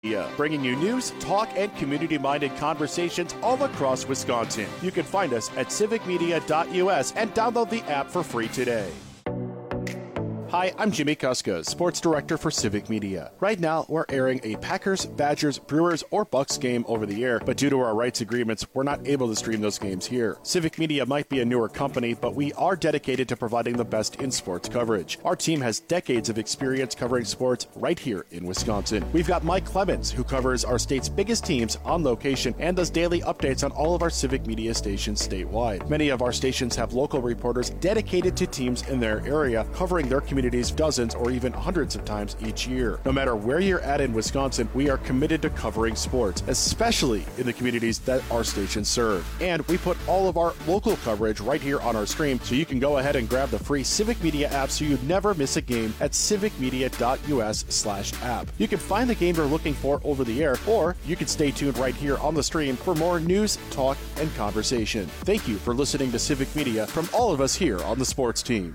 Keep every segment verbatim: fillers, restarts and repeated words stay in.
Yeah, bringing you news, talk, and community-minded conversations all across Wisconsin. You can find us at civic media dot U S and download the app for free today. Hi, I'm Jimmy Kuska, Sports Director for Civic Media. Right now, we're airing a Packers, Badgers, Brewers, or Bucks game over the air, but due to our rights agreements, we're not able to stream those games here. Civic Media might be a newer company, but we are dedicated to providing the best in sports coverage. Our team has decades of experience covering sports right here in Wisconsin. We've got Mike Clemens, who covers our state's biggest teams on location and does daily updates on all of our Civic Media stations statewide. Many of our stations have local reporters dedicated to teams in their area, covering their community dozens or even hundreds of times each year. No matter where you're at in Wisconsin, we are committed to covering sports, especially in the communities that our stations serve. And we put all of our local coverage right here on our stream, so you can go ahead and grab the free Civic Media app so you never miss a game at civic media dot U S slash app. You can find the game you're looking for over the air, or you can stay tuned right here on the stream for more news, talk, and conversation. Thank you for listening to Civic Media from all of us here on the sports team.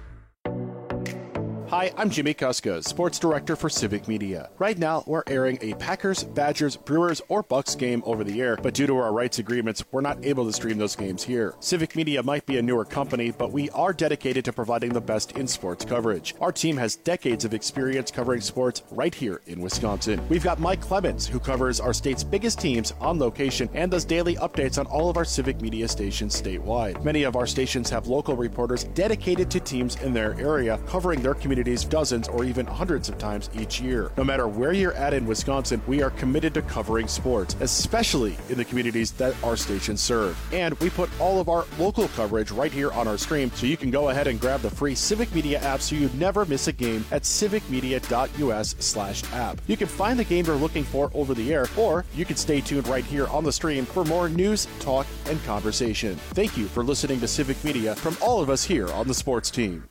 Hi, I'm Jimmy Kuska, Sports Director for Civic Media. Right now, we're airing a Packers, Badgers, Brewers, or Bucks game over the air, but due to our rights agreements, we're not able to stream those games here. Civic Media might be a newer company, but we are dedicated to providing the best in sports coverage. Our team has decades of experience covering sports right here in Wisconsin. We've got Mike Clemens, who covers our state's biggest teams on location and does daily updates on all of our Civic Media stations statewide. Many of our stations have local reporters dedicated to teams in their area, covering their community dozens or even hundreds of times each year. No matter where you're at in Wisconsin, we are committed to covering sports, especially in the communities that our stations serve. And we put all of our local coverage right here on our stream, so you can go ahead and grab the free Civic Media app so you never miss a game at civic media dot U S slash app. You can find the game you're looking for over the air, or you can stay tuned right here on the stream for more news, talk, and conversation. Thank you for listening to Civic Media from all of us here on the sports team.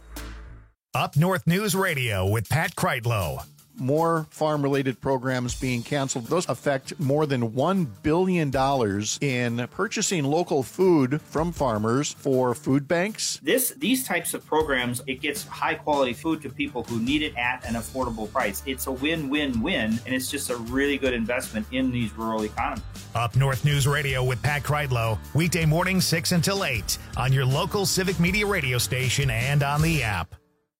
Up North News Radio with Pat Kreitlow. More farm-related programs being canceled. Those affect more than one billion dollars in purchasing local food from farmers for food banks. This, these types of programs, it gets high-quality food to people who need it at an affordable price. It's a win-win-win, and it's just a really good investment in these rural economies. Up North News Radio with Pat Kreitlow, weekday morning six until eight on your local Civic Media radio station and on the app.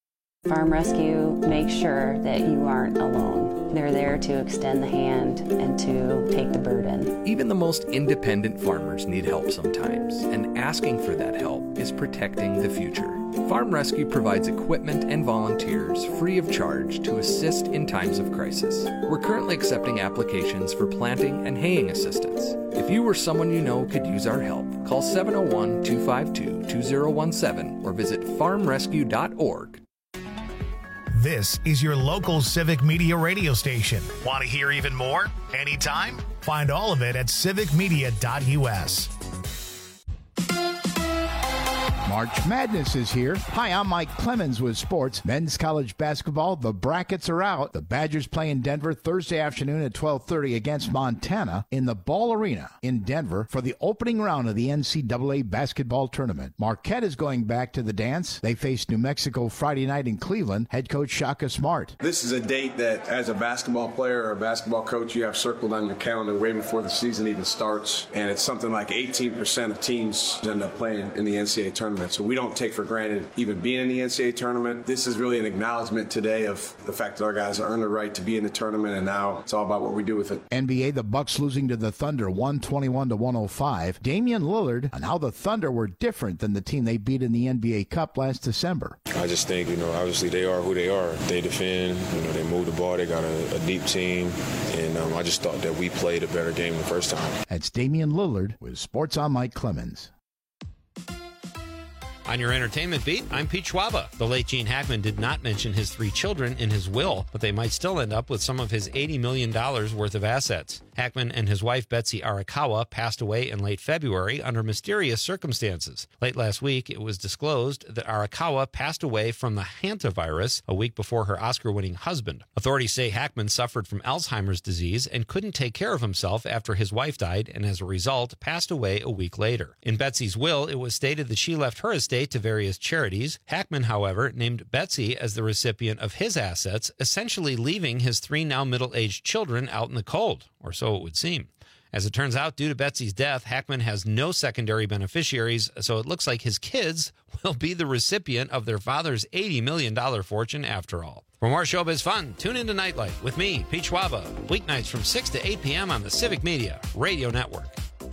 Farm Rescue makes sure that you aren't alone. They're there to extend the hand and to take the burden. Even the most independent farmers need help sometimes, and asking for that help is protecting the future. Farm Rescue provides equipment and volunteers free of charge to assist in times of crisis. We're currently accepting applications for planting and haying assistance. If you or someone you know could use our help, call seven oh one, two five two, two oh one seven or visit farm rescue dot org. This is your local Civic Media radio station. Want to hear even more? Anytime? Find all of it at civic media dot U S. March Madness is here. Hi, I'm Mike Clemens with sports. Men's college basketball, the brackets are out. The Badgers play in Denver Thursday afternoon at twelve thirty against Montana in the Ball Arena in Denver for the opening round of the N C double A basketball tournament. Marquette is going back to the dance. They face New Mexico Friday night in Cleveland. Head coach Shaka Smart. This is a date that, as a basketball player or a basketball coach, you have circled on your calendar way before the season even starts. And it's something like eighteen percent of teams end up playing in the N C double A tournament. So we don't take for granted even being in the N C double A tournament. This is really an acknowledgement today of the fact that our guys earned the right to be in the tournament, and now it's all about what we do with it. N B A, the Bucks losing to the Thunder one twenty-one to one oh five. Damian Lillard on how the Thunder were different than the team they beat in the N B A Cup last December. I just think, you know, obviously they are who they are. They defend, you know, they move the ball, they got a, a deep team, and um, I just thought that we played a better game the first time. That's Damian Lillard with Sports on Mike Clemens. On your entertainment beat, I'm Pete Schwaba. The late Gene Hackman did not mention his three children in his will, but they might still end up with some of his eighty million dollars worth of assets. Hackman and his wife Betsy Arakawa passed away in late February under mysterious circumstances. Late last week, it was disclosed that Arakawa passed away from the hantavirus a week before her Oscar-winning husband. Authorities say Hackman suffered from Alzheimer's disease and couldn't take care of himself after his wife died, and as a result, passed away a week later. In Betsy's will, it was stated that she left her estate estate to various charities. Hackman, however, named Betsy as the recipient of his assets, essentially leaving his three now middle-aged children out in the cold, or so it would seem. As it turns out, due to Betsy's death, Hackman has no secondary beneficiaries, so it looks like his kids will be the recipient of their father's eighty million dollars fortune after all. For more showbiz fun, tune into Nightlight with me, Pete Schwaba, weeknights from six to eight p.m. on the Civic Media Radio Network.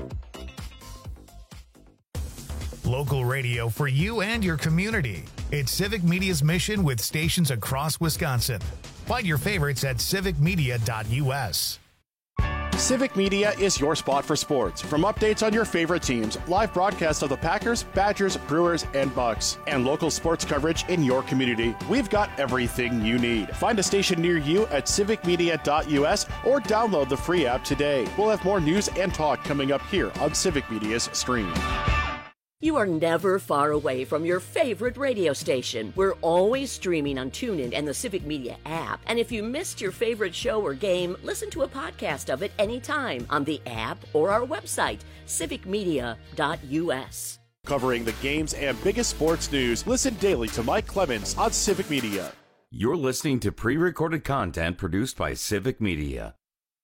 Local radio for you and your community. It's Civic Media's mission with stations across Wisconsin. Find your favorites at civic media dot u s. Civic Media is your spot for sports. From updates on your favorite teams, live broadcasts of the Packers, Badgers, Brewers, and Bucks, and local sports coverage in your community, we've got everything you need. Find a station near you at civic media dot u s or download the free app today. We'll have more news and talk coming up here on Civic Media's stream. You are never far away from your favorite radio station. We're always streaming on TuneIn and the Civic Media app. And if you missed your favorite show or game, listen to a podcast of it anytime on the app or our website, civic media dot u s. Covering the games and biggest sports news, listen daily to Mike Clemens on Civic Media. You're listening to pre-recorded content produced by Civic Media.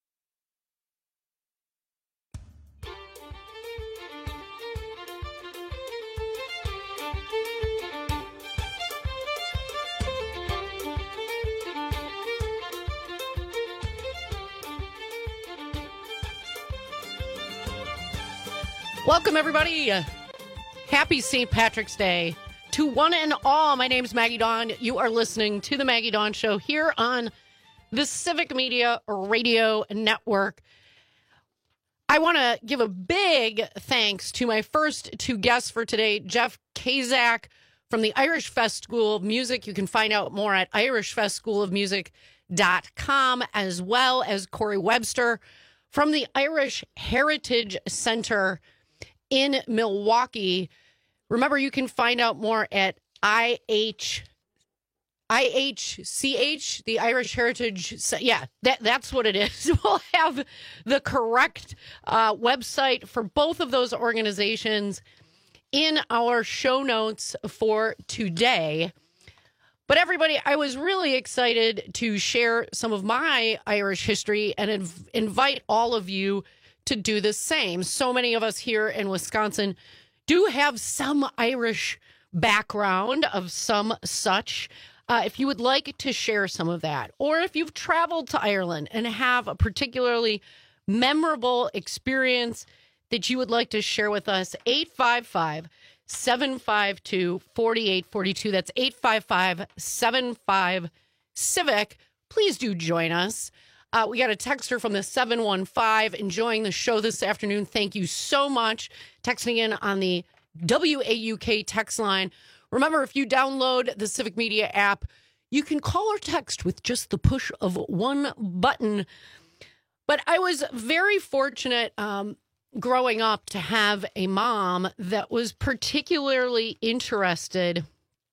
Welcome, everybody. Happy Saint Patrick's Day to one and all. My name's Maggie Dawn. You are listening to The Maggie Dawn Show here on the Civic Media Radio Network. I want to give a big thanks to my first two guests for today, Jeff Kazak from the Irish Fest School of Music. You can find out more at irish fest school of music dot com, as well as Corey Webster from the Irish Heritage Center in Milwaukee. Remember, you can find out more at I H, I H C H, the Irish Heritage. Yeah, that, that's what it is. We'll have the correct uh, website for both of those organizations in our show notes for today. But everybody, I was really excited to share some of my Irish history and inv- invite all of you to do the same. So many of us here in Wisconsin do have some Irish background of some such. Uh, if you would like to share some of that, or if you've traveled to Ireland and have a particularly memorable experience that you would like to share with us, eight five five, seven five two, four eight four two. That's eight five five, seven five, CIVIC. Please do join us. Uh, we got a texter from the seven one five enjoying the show this afternoon. Thank you so much. Texting in on the W A U K text line. Remember, if you download the Civic Media app, you can call or text with just the push of one button. But I was very fortunate um, growing up to have a mom that was particularly interested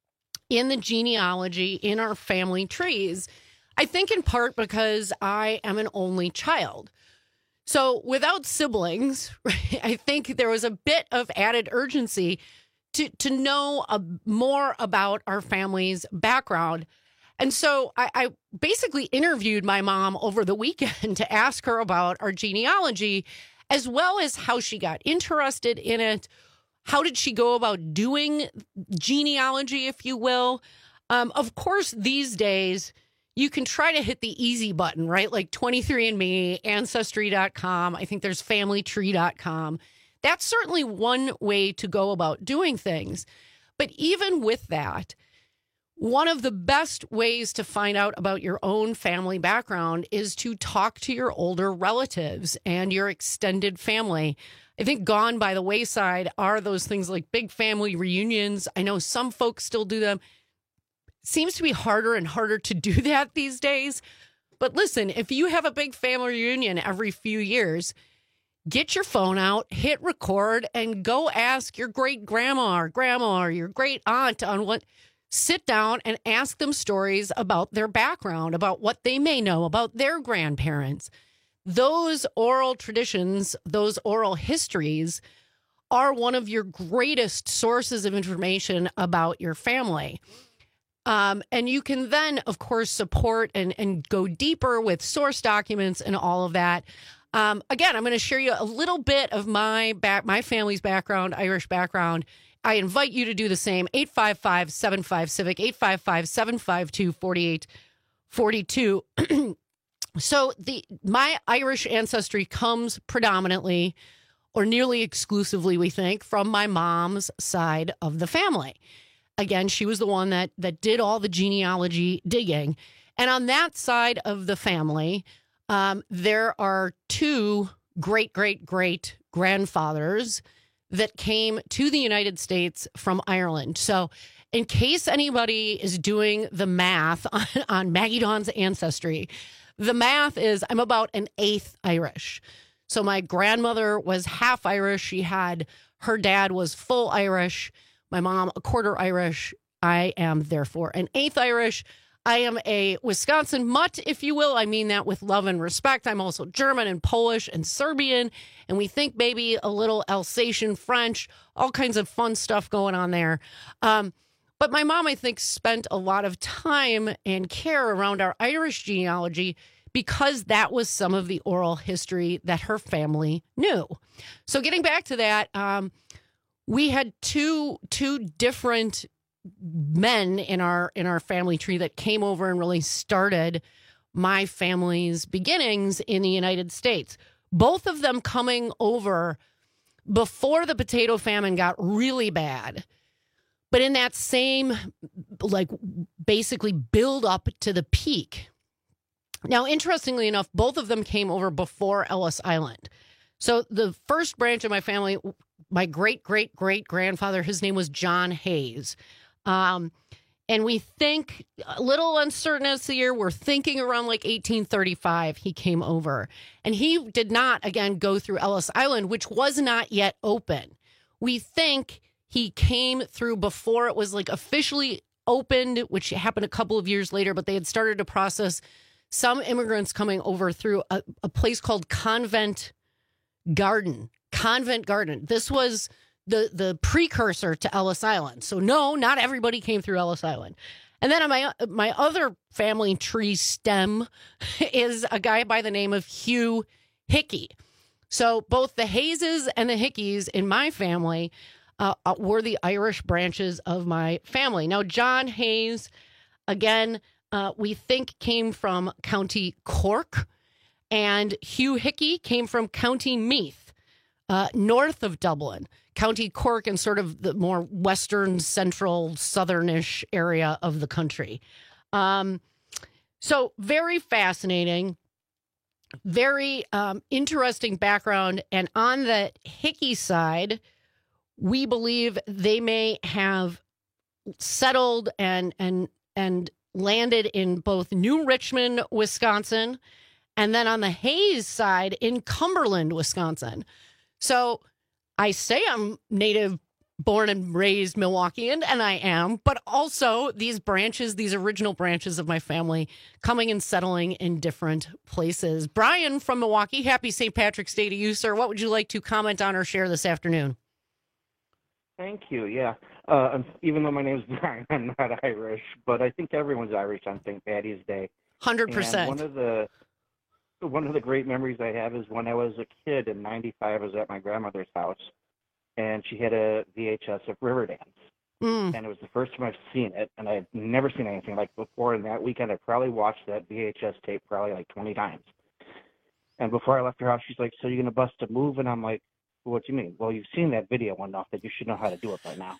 in the genealogy in our family trees. I think in part because I am an only child. So without siblings, I think there was a bit of added urgency to, to know a, more about our family's background. And so I, I basically interviewed my mom over the weekend to ask her about our genealogy, as well as how she got interested in it. How did she go about doing genealogy, if you will? Um, of course, these days, you can try to hit the easy button, right? Like twenty-three and me, Ancestry dot com. I think there's Family Tree dot com. That's certainly one way to go about doing things. But even with that, one of the best ways to find out about your own family background is to talk to your older relatives and your extended family. I think gone by the wayside are those things like big family reunions. I know some folks still do them. Seems to be harder and harder to do that these days. But listen, if you have a big family reunion every few years, get your phone out, hit record, and go ask your great grandma or grandma or your great aunt on what. Sit down and ask them stories about their background, about what they may know about their grandparents. Those oral traditions, those oral histories are one of your greatest sources of information about your family. Um, and you can then, of course, support and, and go deeper with source documents and all of that. Um, again, I'm going to share you a little bit of my back, my family's background, Irish background. I invite you to do the same. eight five five, seven five, CIVIC, eight five five, seven five two, four eight four two. So the my Irish ancestry comes predominantly or nearly exclusively, we think, from my mom's side of the family. Again, she was the one that that did all the genealogy digging. And on that side of the family, um, there are two great, great, great grandfathers that came to the United States from Ireland. So in case anybody is doing the math on, on Maggie Dawn's ancestry, the math is I'm about an eighth Irish. So my grandmother was half Irish. She had, her dad was full Irish. My mom, a quarter Irish. I am therefore an eighth Irish. I am a Wisconsin mutt, if you will. I mean that with love and respect. I'm also German and Polish and Serbian. And we think maybe a little Alsatian, French, all kinds of fun stuff going on there. Um, But my mom, I think, spent a lot of time and care around our Irish genealogy because that was some of the oral history that her family knew. So getting back to that, um, we had two two different men in our in our family tree that came over and really started my family's beginnings in the United States. Both of them coming over before the potato famine got really bad. But in that same, like, basically build up to the peak. Now, interestingly enough, both of them came over before Ellis Island. So the first branch of my family, my great, great, great grandfather, his name was John Hayes. Um, and we think, a little uncertain as the year, we're thinking around like eighteen thirty-five, he came over. And he did not, again, go through Ellis Island, which was not yet open. We think he came through before it was like officially opened, which happened a couple of years later, but they had started to process some immigrants coming over through a, a place called Convent Garden. Convent Garden. This was the, the precursor to Ellis Island. So no, not everybody came through Ellis Island. And then on my, my other family tree stem is a guy by the name of Hugh Hickey. So both the Hayeses and the Hickeys in my family Uh, were the Irish branches of my family. Now, John Hayes, again, uh, we think came from County Cork, and Hugh Hickey came from County Meath, uh, north of Dublin. County Cork and sort of the more western, central, southernish area of the country. Um, so very fascinating, very um, interesting background. And on the Hickey side, we believe they may have settled and and and landed in both New Richmond, Wisconsin, and then on the Hayes side in Cumberland, Wisconsin. So I say I'm native born and raised Milwaukeean, and I am, but also these branches, these original branches of my family coming and settling in different places. Brian from Milwaukee, happy Saint Patrick's Day to you, sir. What would you like to comment on or share this afternoon? Thank you. Yeah. Uh, even though my name's Brian, I'm not Irish, but I think everyone's Irish on Saint Patty's Day. one hundred percent. And one of the one of the great memories I have is when I was a kid in ninety-five, I was at my grandmother's house, and she had a V H S of Riverdance. Mm. And it was the first time I've seen it, and I had never seen anything like before. And that weekend, I probably watched that V H S tape probably like twenty times. And before I left her house, she's like, "So you're going to bust a move?" And I'm like, "What do you mean?" "Well, you've seen that video enough that you should know how to do it by now."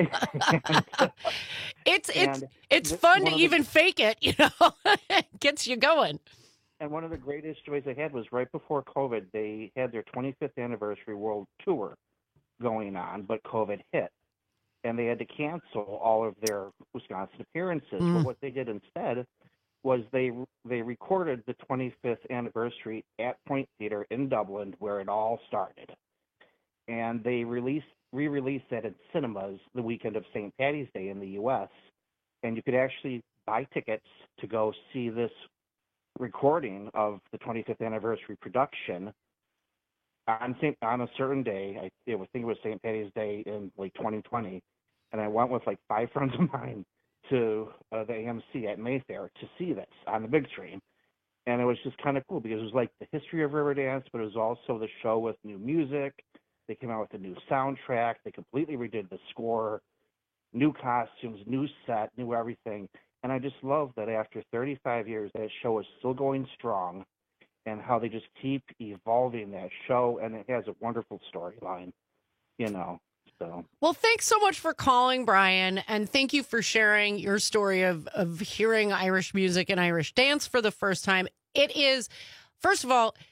it's it's it's fun to even the, fake it, you know. It gets you going. And one of the greatest joys I had was right before COVID, they had their twenty-fifth anniversary world tour going on, but COVID hit. And they had to cancel all of their Wisconsin appearances. Mm. But what they did instead was they they recorded the twenty-fifth anniversary at Point Theatre in Dublin, where it all started. And they released re-released that in cinemas the weekend of Saint Patty's Day in the U S And you could actually buy tickets to go see this recording of the twenty-fifth anniversary production on Saint on a certain day. I, it was, I think it was Saint Patty's Day in like twenty twenty, and I went with like five friends of mine to uh, the A M C at Mayfair to see this on the big screen. And it was just kind of cool because it was like the history of Riverdance, but it was also the show with new music. They came out with a new soundtrack. They completely redid the score, new costumes, new set, new everything. And I just love that after thirty-five years, that show is still going strong, and how they just keep evolving that show, and it has a wonderful storyline, you know. So. Well, thanks so much for calling, Brian, and thank you for sharing your story of, of hearing Irish music and Irish dance for the first time. It is, first of all,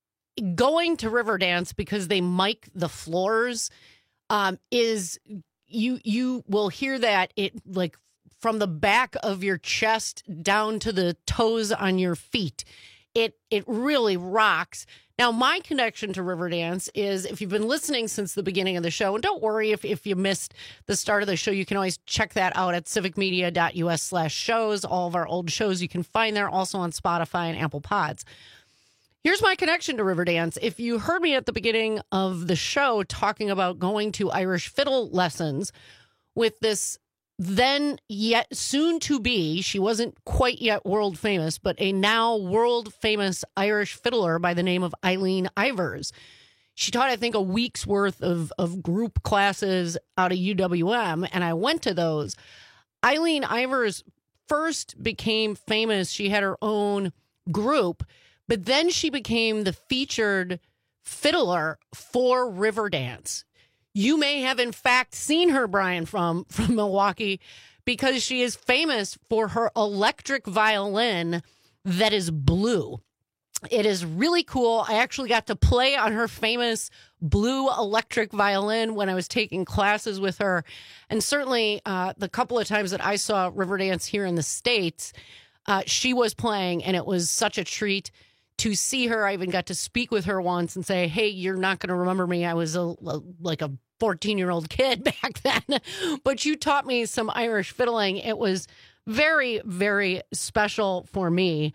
going to Riverdance because they mic the floors um, is, you you will hear that it like from the back of your chest down to the toes on your feet. It it really rocks. Now, my connection to Riverdance is, if you've been listening since the beginning of the show, and don't worry if, if you missed the start of the show, you can always check that out at civicmedia.us slash shows. All of our old shows you can find there, also on Spotify and Apple Pods. Here's my connection to Riverdance. If you heard me at the beginning of the show talking about going to Irish fiddle lessons with this then yet soon to be, she wasn't quite yet world famous, but a now world famous Irish fiddler by the name of Eileen Ivers. She taught, I think, a week's worth of, of group classes out of U W M, and I went to those. Eileen Ivers first became famous. She had her own group, but then she became the featured fiddler for Riverdance. You may have, in fact, seen her, Brian, from, from Milwaukee, because she is famous for her electric violin that is blue. It is really cool. I actually got to play on her famous blue electric violin when I was taking classes with her. And certainly uh, the couple of times that I saw Riverdance here in the States, uh, she was playing, and it was such a treat to see her. I even got to speak with her once and say, hey, you're not going to remember me. I was a, a, like a fourteen-year-old kid back then, but you taught me some Irish fiddling. It was very, very special for me.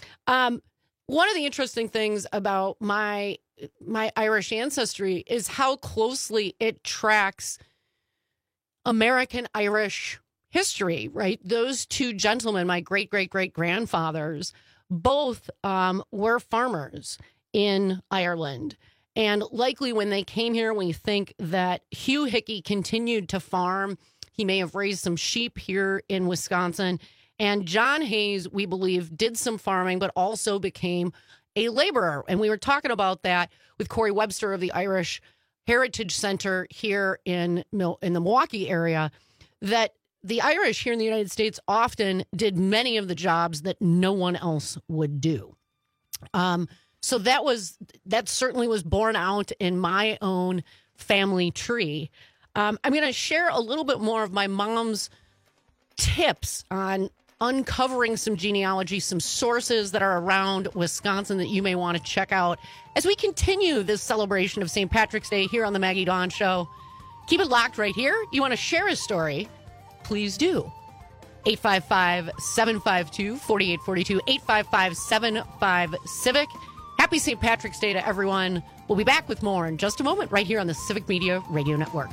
Um, one of the interesting things about my my Irish ancestry is how closely it tracks American Irish history, right? Those two gentlemen, my great-great-great-grandfathers, both um, were farmers in Ireland. And likely when they came here, we think that Hugh Hickey continued to farm. He may have raised some sheep here in Wisconsin. And John Hayes, we believe, did some farming, but also became a laborer. And we were talking about that with Corey Webster of the Irish Heritage Center here in, in the Milwaukee area, that the Irish here in the United States often did many of the jobs that no one else would do. Um, so that was that certainly was borne out in my own family tree. Um, I'm going to share a little bit more of my mom's tips on uncovering some genealogy, some sources that are around Wisconsin that you may want to check out as we continue this celebration of Saint Patrick's Day here on the Maggie Dawn Show. Keep it locked right here. You want to share a story? Please do. eight five five, seven five two, four eight four two, eight five five, seven five, Civic. Happy Saint Patrick's Day to everyone. We'll be back with more in just a moment right here on the Civic Media Radio Network.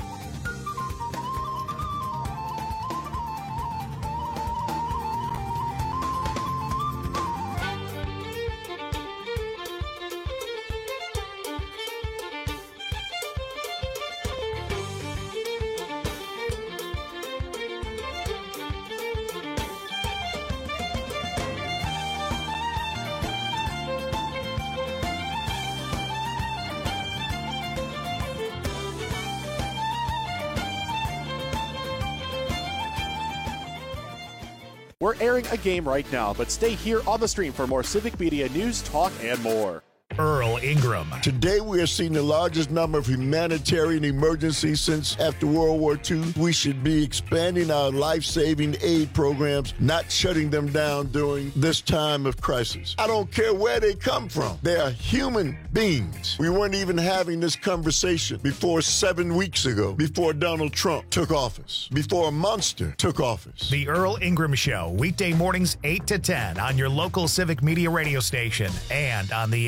We're airing a game right now, but stay here on the stream for more Civic Media news, talk, and more. Earl Ingram. Today we are seeing the largest number of humanitarian emergencies since after World War Two. We should be expanding our life-saving aid programs, not shutting them down during this time of crisis. I don't care where they come from. They are human beings. We weren't even having this conversation before seven weeks ago, before Donald Trump took office, before a monster took office. The Earl Ingram Show, weekday mornings eight to ten on your local Civic Media radio station and on the app.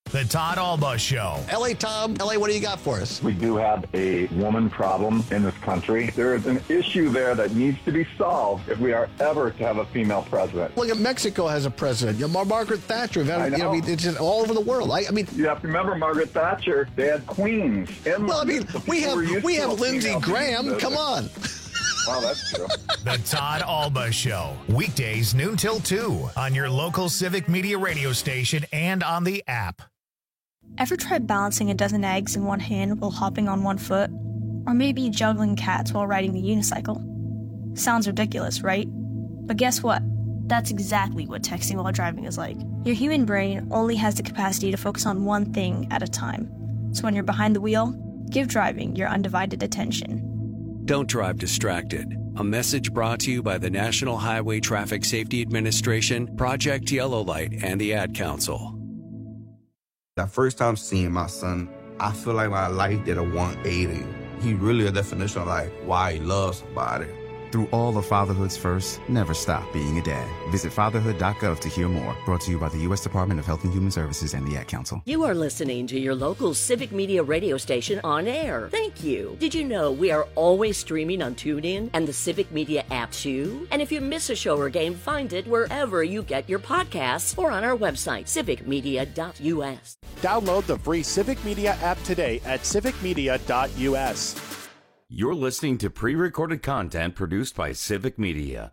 The Todd Alba Show. L A Tom, L A, what do you got for us? We do have a woman problem in this country. There is an issue there that needs to be solved if we are ever to have a female president. Look at Mexico has a president. You know, Margaret Thatcher. Had, I know. You know, it's just all over the world. I, I mean, you have to remember Margaret Thatcher. They had queens. And well, I mean, we have we have Lindsey Graham. Come on. Wow, that's true. The Todd Alba Show. Weekdays noon till two on your local Civic Media radio station and on the app. Ever tried balancing a dozen eggs in one hand while hopping on one foot? Or maybe juggling cats while riding the unicycle? Sounds ridiculous, right? But guess what? That's exactly what texting while driving is like. Your human brain only has the capacity to focus on one thing at a time. So when you're behind the wheel, give driving your undivided attention. Don't drive distracted. A message brought to you by the National Highway Traffic Safety Administration, Project Yellow Light, and the Ad Council. That first time seeing my son, I feel like my life did a one eighty. He really a definition of like why he loves somebody. Through all of fatherhood's first, never stop being a dad. Visit fatherhood dot gov to hear more. Brought to you by the U S Department of Health and Human Services and the Ad Council. You are listening to your local Civic Media radio station on air. Thank you. Did you know we are always streaming on TuneIn and the Civic Media app too? And if you miss a show or game, find it wherever you get your podcasts or on our website, civic media dot u s. Download the free Civic Media app today at civic media dot u s. You're listening to pre-recorded content produced by Civic Media.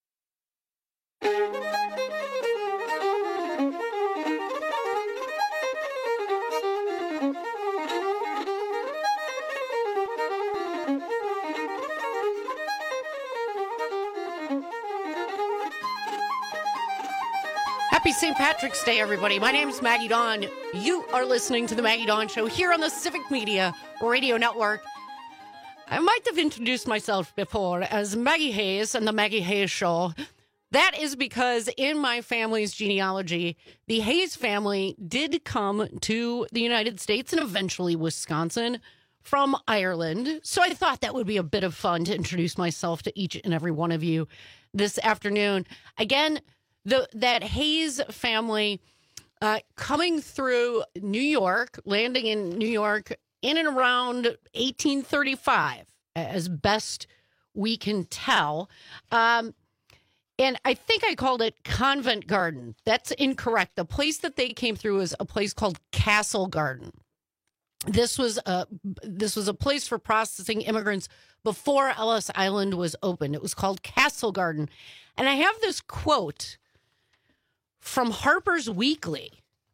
Happy Saint Patrick's Day, everybody. My name is Maggie Dawn. You are listening to the Maggie Dawn Show here on the Civic Media Radio Network. I might have introduced myself before as Maggie Hayes and the Maggie Hayes Show. That is because in my family's genealogy, the Hayes family did come to the United States and eventually Wisconsin from Ireland. So I thought that would be a bit of fun to introduce myself to each and every one of you this afternoon. Again, the that Hayes family uh, coming through New York, landing in New York in and around eighteen thirty-five, as best we can tell. Um, and I think I called it Convent Garden. That's incorrect. The place that they came through is a place called Castle Garden. This was a, this was a place for processing immigrants before Ellis Island was opened. It was called Castle Garden. And I have this quote from Harper's Weekly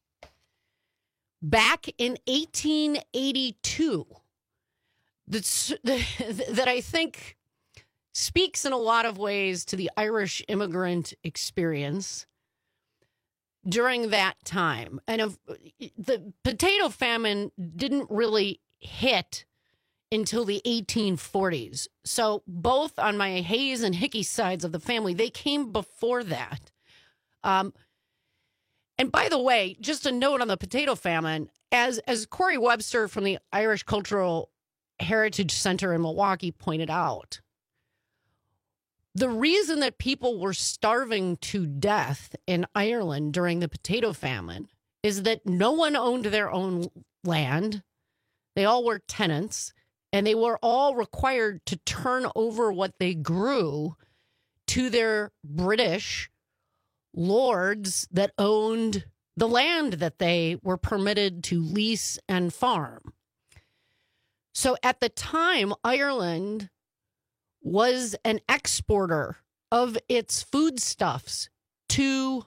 back in eighteen eighty-two that's, that I think speaks in a lot of ways to the Irish immigrant experience during that time. And if, the potato famine didn't really hit until the eighteen forties. So both on my Hayes and Hickey sides of the family, they came before that. Um, And by the way, just a note on the potato famine, as as Corey Webster from the Irish Cultural Heritage Center in Milwaukee pointed out, the reason that people were starving to death in Ireland during the potato famine is that no one owned their own land. They all were tenants, and they were all required to turn over what they grew to their British lords that owned the land that they were permitted to lease and farm. So at the time, Ireland was an exporter of its foodstuffs to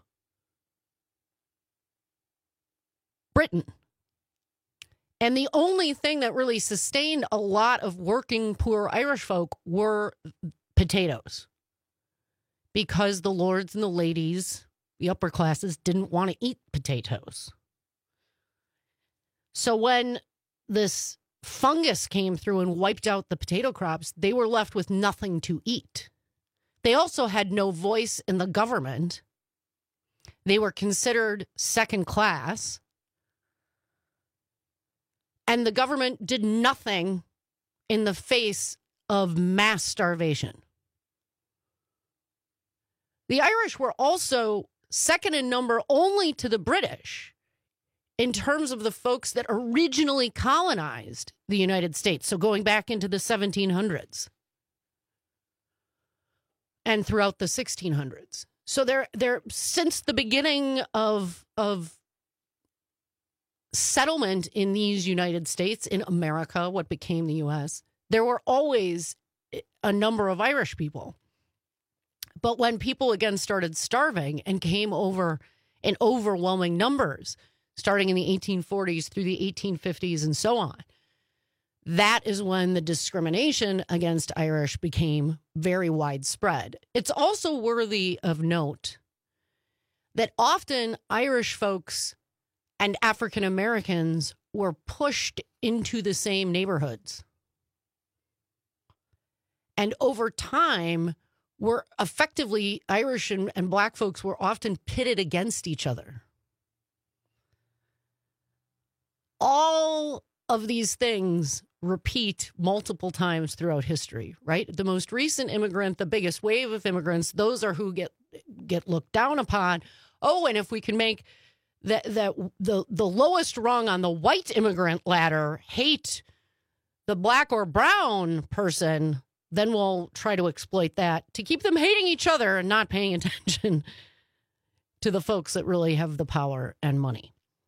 Britain. And the only thing that really sustained a lot of working poor Irish folk were potatoes, because the lords and the ladies, the upper classes, didn't want to eat potatoes. So when this fungus came through and wiped out the potato crops, they were left with nothing to eat. They also had no voice in the government. They were considered second class. And the government did nothing in the face of mass starvation. The Irish were also second in number only to the British in terms of the folks that originally colonized the United States. So going back into the seventeen hundreds and throughout the sixteen hundreds. So they're, they're since the beginning of, of settlement in these United States, in America, what became the U S, there were always a number of Irish people. But when people again started starving and came over in overwhelming numbers, starting in the eighteen forties through the eighteen fifties and so on, that is when the discrimination against Irish became very widespread. It's also worthy of note that often Irish folks and African Americans were pushed into the same neighborhoods. And over time, were effectively Irish and, and Black folks were often pitted against each other. All of these things repeat multiple times throughout history, right? The most recent immigrant, the biggest wave of immigrants, those are who get get looked down upon. Oh, and if we can make that that the the lowest rung on the white immigrant ladder hate the Black or brown person, then we'll try to exploit that to keep them hating each other and not paying attention to the folks that really have the power and money.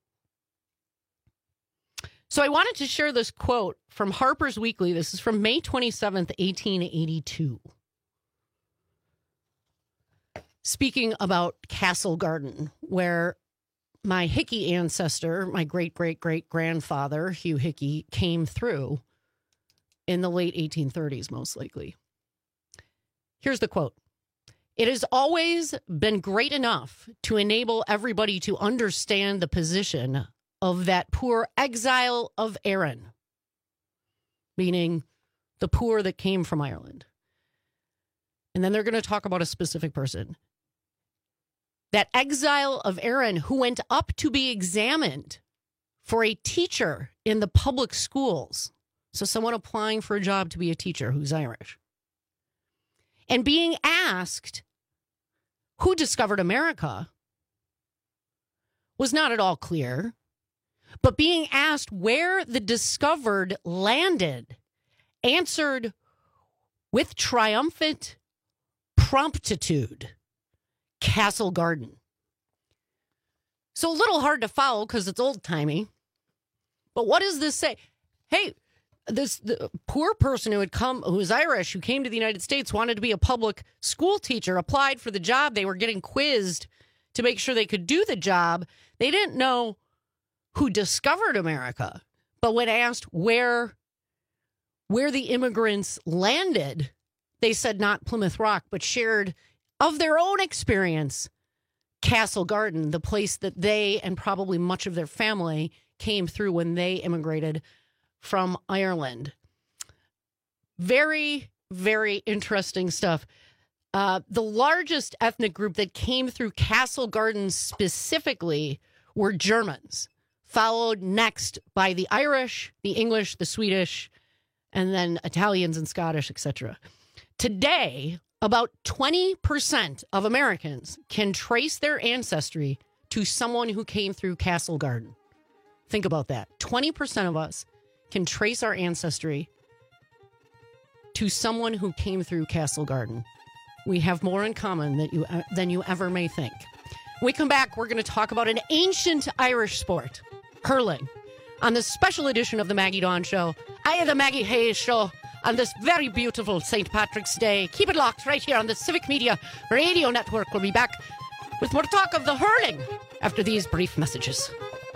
So I wanted to share this quote from Harper's Weekly. This is from May twenty-seventh, eighteen eighty-two. Speaking about Castle Garden, where my Hickey ancestor, my great-great-great-grandfather, Hugh Hickey, came through in the late eighteen thirties, most likely. Here's the quote. "It has always been great enough to enable everybody to understand the position of that poor exile of Erin," meaning the poor that came from Ireland. And then they're going to talk about a specific person. "That exile of Erin who went up to be examined for a teacher in the public schools." So someone applying for a job to be a teacher who's Irish. "And being asked who discovered America was not at all clear, but being asked where the discovered landed, answered with triumphant promptitude, Castle Garden." So a little hard to follow because it's old-timey. But what does this say? Hey, this the poor person who had come, who was Irish, who came to the United States, wanted to be a public school teacher, applied for the job. They were getting quizzed to make sure they could do the job. They didn't know who discovered America, but when asked where, where the immigrants landed, they said not Plymouth Rock, but shared of their own experience Castle Garden, the place that they and probably much of their family came through when they immigrated from Ireland. Very, very interesting stuff. Uh, the largest ethnic group that came through Castle Garden specifically were Germans, followed next by the Irish, the English, the Swedish, and then Italians and Scottish, et cetera. Today, about twenty percent of Americans can trace their ancestry to someone who came through Castle Garden. Think about that. twenty percent of us can trace our ancestry to someone who came through Castle Garden. We have more in common than you, uh, than you ever may think. When we come back, we're going to talk about an ancient Irish sport, hurling, on this special edition of the Maggie Dawn Show. I am the Maggie Hayes Show on this very beautiful Saint Patrick's Day. Keep it locked right here on the Civic Media Radio Network. We'll be back with more talk of the hurling after these brief messages.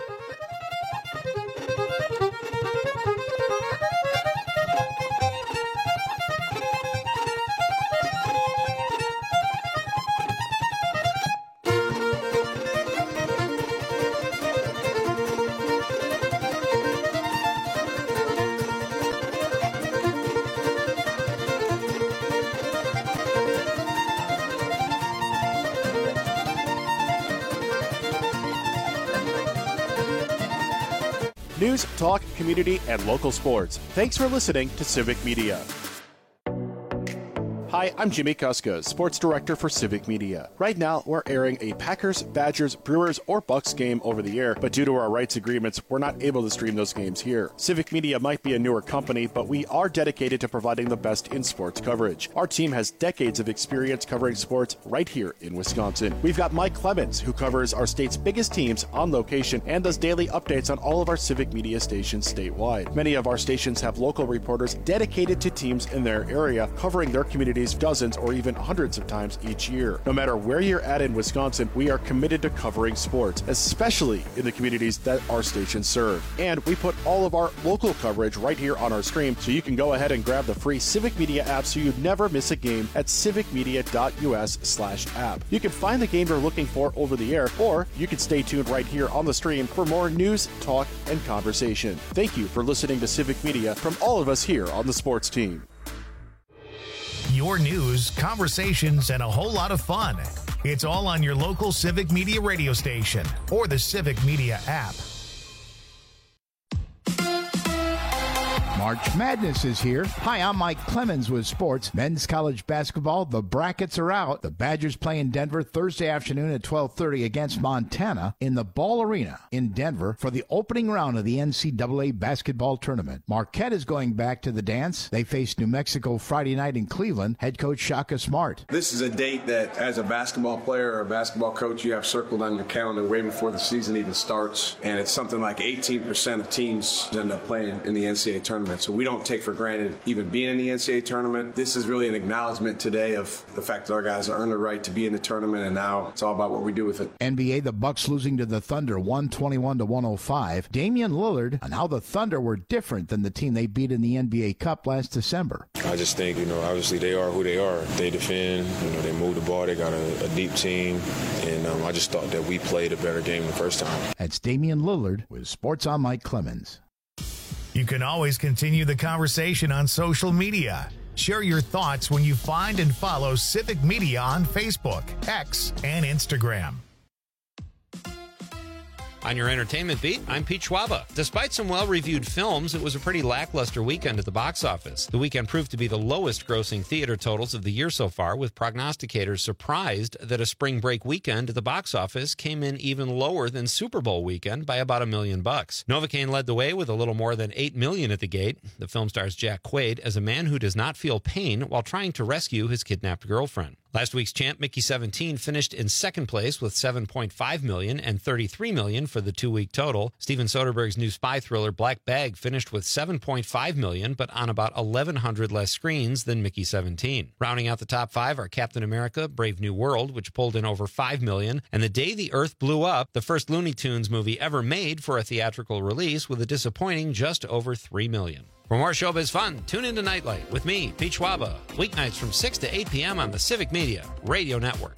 News, talk, community, and local sports. Thanks for listening to Civic Media. Hi, Hi, I'm Jimmy Kuska, Sports Director for Civic Media. Right now, we're airing a Packers, Badgers, Brewers, or Bucks game over the air, but due to our rights agreements, we're not able to stream those games here. Civic Media might be a newer company, but we are dedicated to providing the best in sports coverage. Our team has decades of experience covering sports right here in Wisconsin. We've got Mike Clemens, who covers our state's biggest teams on location and does daily updates on all of our Civic Media stations statewide. Many of our stations have local reporters dedicated to teams in their area, covering their communities dozens or even hundreds of times each year. No matter where you're at in Wisconsin, we are committed to covering sports, especially in the communities that our stations serve. And we put all of our local coverage right here on our stream, so you can go ahead and grab the free Civic Media app so you never miss a game at civicmedia.us slash app. You can find the game you're looking for over the air, or you can stay tuned right here on the stream for more news, talk, and conversation. Thank you for listening to Civic Media from all of us here on the sports team. Your news, conversations, and a whole lot of fun. It's all on your local Civic Media radio station or the Civic Media app. March Madness is here. Hi, I'm Mike Clemens with sports. Men's college basketball, the brackets are out. The Badgers play in Denver Thursday afternoon at twelve thirty against Montana in the Ball Arena in Denver for the opening round of the N C double A basketball tournament. Marquette is going back to the dance. They face New Mexico Friday night in Cleveland. Head coach Shaka Smart. This is a date that, as a basketball player or a basketball coach, you have circled on your calendar way before the season even starts. And it's something like eighteen percent of teams end up playing in the N C double A tournament. So we don't take for granted even being in the N C double A tournament. This is really an acknowledgement today of the fact that our guys earned the right to be in the tournament, and now it's all about what we do with it. N B A, the Bucks losing to the Thunder one twenty-one to one oh five. Damian Lillard on how the Thunder were different than the team they beat in the N B A Cup last December. I just think, you know, obviously they are who they are. They defend, you know, they move the ball, they got a, a deep team, and um, I just thought that we played a better game the first time. That's Damian Lillard with Sports on Mike Clemens. You can always continue the conversation on social media. Share your thoughts when you find and follow Civic Media on Facebook, X, and Instagram. On your entertainment beat, I'm Pete Schwaba. Despite some well-reviewed films, it was a pretty lackluster weekend at the box office. The weekend proved to be the lowest-grossing theater totals of the year so far, with prognosticators surprised that a spring break weekend at the box office came in even lower than Super Bowl weekend by about a million bucks. Novocaine led the way with a little more than eight million at the gate. The film stars Jack Quaid as a man who does not feel pain while trying to rescue his kidnapped girlfriend. Last week's champ, Mickey seventeen, finished in second place with seven point five million dollars and thirty-three million dollars for the two-week total. Steven Soderbergh's new spy thriller, Black Bag, finished with seven point five million dollars, but on about eleven hundred less screens than Mickey seventeen. Rounding out the top five are Captain America, Brave New World, which pulled in over five million dollars, and The Day the Earth Blew Up, the first Looney Tunes movie ever made for a theatrical release, with a disappointing just over three million dollars. For more showbiz fun, tune into Nightlight with me, Pete Schwaba, weeknights from six to eight p.m. on the Civic Media Radio Network.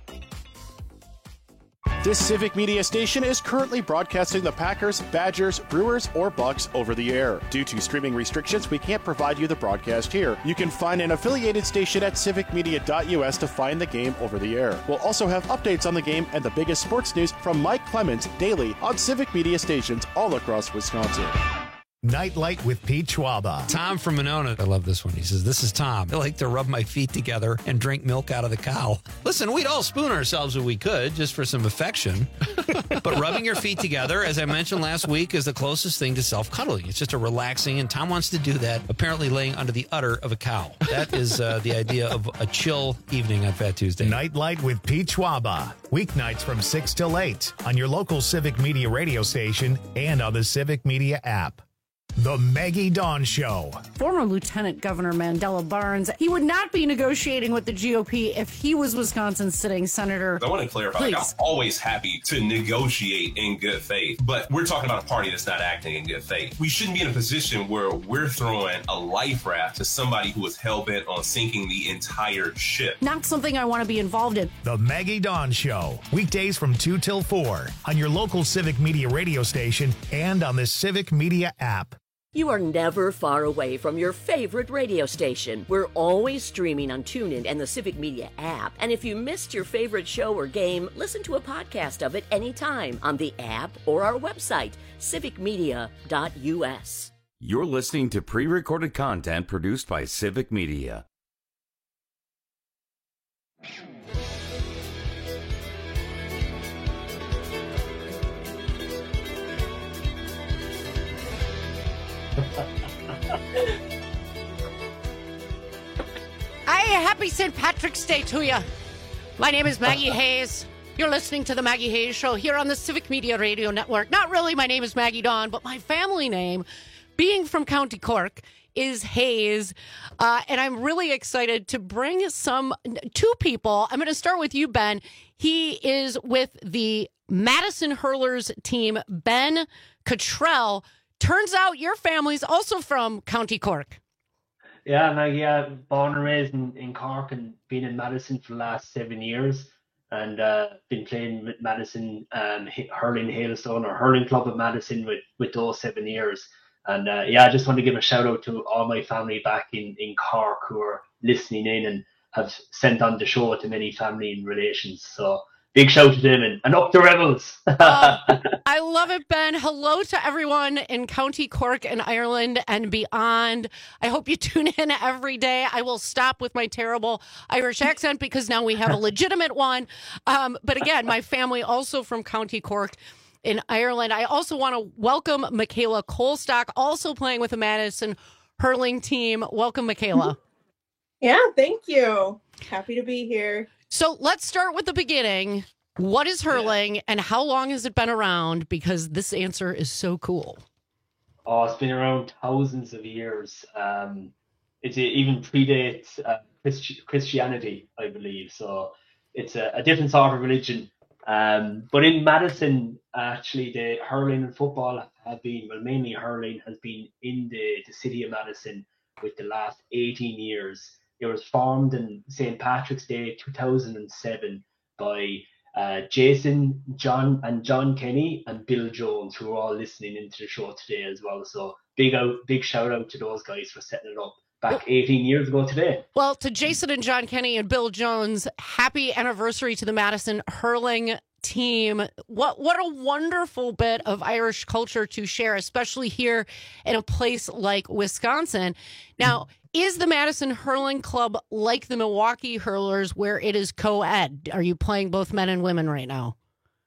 This Civic Media station is currently broadcasting the Packers, Badgers, Brewers, or Bucks over the air. Due to streaming restrictions, we can't provide you the broadcast here. You can find an affiliated station at civic media dot u s to find the game over the air. We'll also have updates on the game and the biggest sports news from Mike Clemens daily on Civic Media stations all across Wisconsin. Nightlight with Pete Schwaba. Tom from Monona. I love this one. He says, "This is Tom. I like to rub my feet together and drink milk out of the cow." Listen, we'd all spoon ourselves if we could, just for some affection. But rubbing your feet together, as I mentioned last week, is the closest thing to self-cuddling. It's just a relaxing, and Tom wants to do that, apparently laying under the udder of a cow. That is uh, the idea of a chill evening on Fat Tuesday. Nightlight with Pete Schwaba. Weeknights from six till eight on your local Civic Media radio station and on the Civic Media app. The Maggie Dawn Show. Former Lieutenant Governor Mandela Barnes, he would not be negotiating with the G O P if he was Wisconsin's sitting senator. I want to clarify, like, I'm always happy to negotiate in good faith, but we're talking about a party that's not acting in good faith. We shouldn't be in a position where we're throwing a life raft to somebody who is hell-bent on sinking the entire ship. Not something I want to be involved in. The Maggie Dawn Show. Weekdays from two till four on your local Civic Media radio station and on the Civic Media app. You are never far away from your favorite radio station. We're always streaming on TuneIn and the Civic Media app. And if you missed your favorite show or game, listen to a podcast of it anytime on the app or our website, civic media dot u s. You're listening to pre-recorded content produced by Civic Media. Hi, happy Saint Patrick's Day to you. My name is Maggie Hayes. You're listening to the Maggie Hayes Show here on the Civic Media Radio Network. Not really, my name is Maggie Dawn, but my family name, being from County Cork, is Hayes. Uh, and I'm really excited to bring some, two people. I'm going to start with you, Ben. He is with the Madison Hurlers team, Ben Cottrell. Turns out your family's also from County Cork. Yeah, Maggie, yeah, born and raised in, in Cork and been in Madison for the last seven years. And uh, been playing with Madison um, Hurling Hailstone or Hurling Club of Madison with, with those seven years. And uh, yeah, I just want to give a shout out to all my family back in, in Cork who are listening in and have sent on the show to many family and relations. So big shout to them and, and up the Rebels. uh, I love it, Ben. Hello to everyone in County Cork and Ireland and beyond. I hope you tune in every day. I will stop with my terrible Irish accent because now we have a legitimate one. Um, but again, my family also from County Cork in Ireland. I also want to welcome Michaela Colstock, also playing with the Madison Hurling team. Welcome, Michaela. Yeah, thank you. Happy to be here. So let's start with the beginning. What is hurling and how long has it been around? Because this answer is so cool. Oh, it's been around thousands of years. Um, it even predates uh, Christi- Christianity, I believe. So it's a, a different sort of religion. Um, but in Madison, actually, the hurling and football have been, well, mainly hurling has been in the, the city of Madison with the last eighteen years. It was formed in Saint Patrick's Day two thousand seven by uh, Jason, John, and John Kenny and Bill Jones, who are all listening into the show today as well. So big out, big shout out to those guys for setting it up back eighteen years ago today. Well, to Jason and John Kenny and Bill Jones, happy anniversary to the Madison Hurling team. What what a wonderful bit of Irish culture to share, especially here in a place like Wisconsin. Now, is the Madison Hurling Club like the Milwaukee Hurlers where it is co-ed? Are you playing both men and women right now?